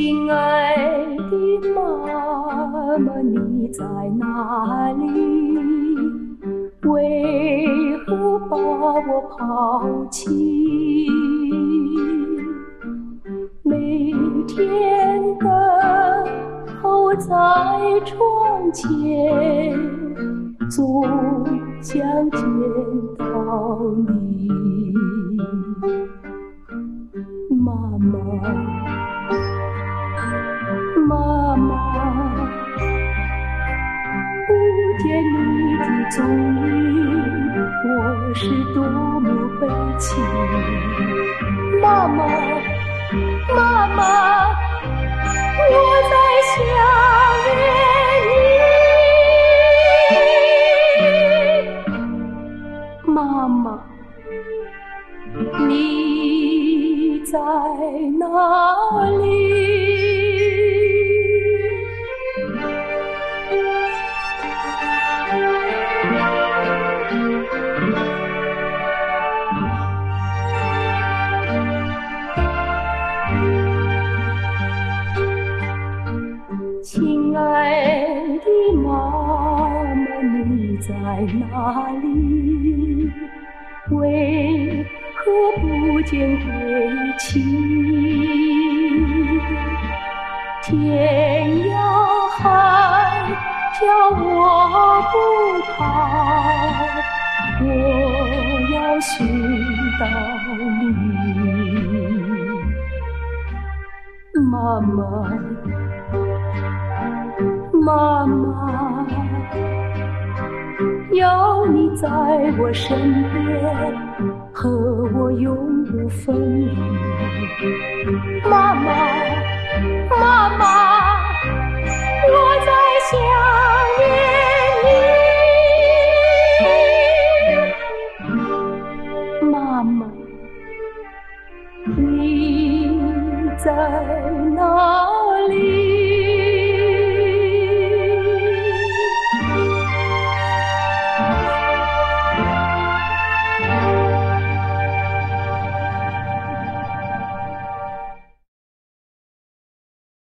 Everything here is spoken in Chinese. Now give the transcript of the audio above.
亲爱的妈妈，你在哪里？为何把我抛弃？每天等候在窗前，总想见到你。妈妈，妈妈，不见你的踪影，我是多么悲戚。妈妈，妈妈，我在想念你。妈妈，你在哪里？亲爱的妈妈，你在哪里？为何不见归期？天涯海角我不怕，我要寻到你。妈妈，妈妈，要你在我身边，和我永不分离。妈妈，妈妈，我在想念你。妈妈，你在